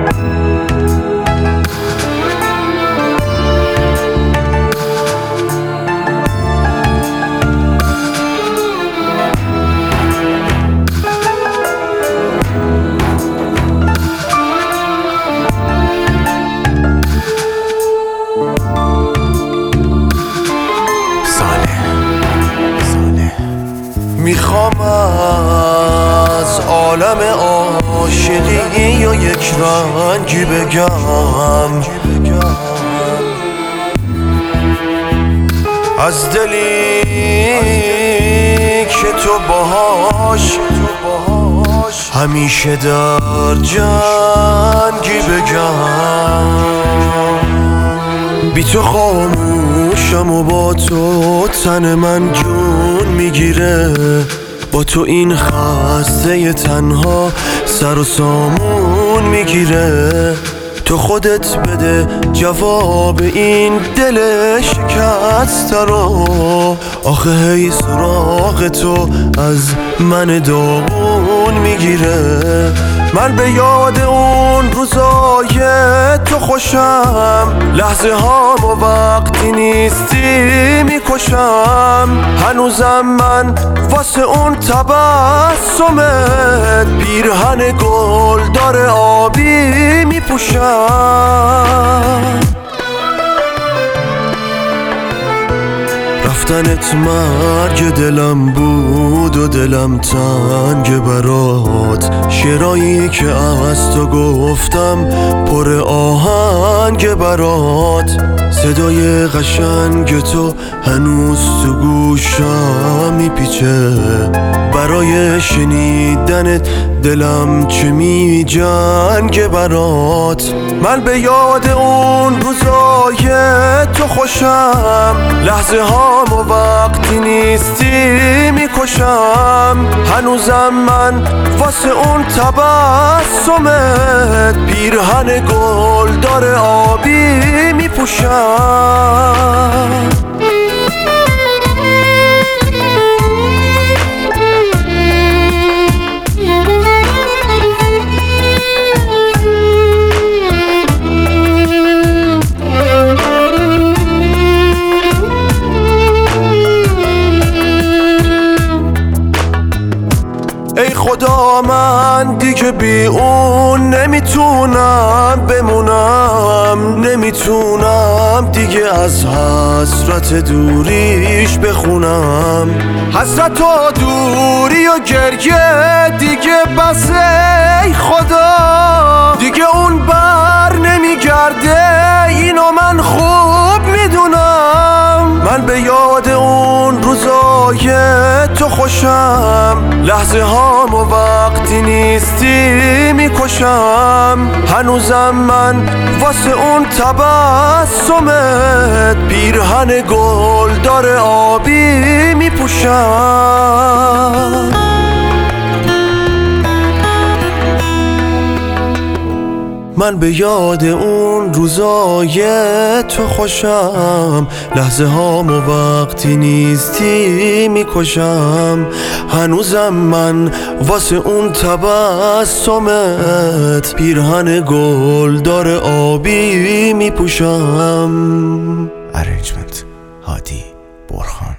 میخوام از عالم عاشقی یا یک رنگی بگم، از دلی که تو باهاش همیشه در جنگی بگم. بی تو خاموشم و با تو تن من جون میگیره، با تو این خسته تنها سر و سامون میگیره. تو خودت بده جواب این دل شکسته رو، آخه هی سراغ تو از من داغون میگیره. من به یاد اون روزای تو خوشم، لحظه هامو وقتی نیستی میکشم. هنوزم من واسه اون تبسمت پیرهن گل داره آبی میپوشم. رفتنت مرگ دلم بود و دلم تنگ برات، شعرایی که از تو گفتم پر آهنگ برات. صدای قشنگ تو هنوز تو گوشم میپیچه، برای شنیدنت دلم چه می جنگ برات. من به یاد اون روزای تو خوشم، لحظه هامو وقتی نیستی میکشم. هنوزم من واسه اون تبسمت پیرهن گل داره آبی میپوشم. ای خدا من دیگه بی اون نمیتونم بمونم، نمیتونم دیگه از حسرت دوریش بخونم. حسرت و دوری و گریه دیگه بس، ای خدا دیگه اون بر نمیگرده، اینو من خوب میدونم. من به یاد اون روزای تو خوشم، لحظه هامو وقتی نیستی میکشم. هنوزم من واسه اون تبسمت پیرهن گل داره آبی میپوشم. من به یاد اون روزای تو خوشم، لحظه هامو وقتی نیستی میکشم. هنوزم من واسه اون تبسمت پیرهن گل داره آبی میپوشم. ارنجمنت هادی برخان.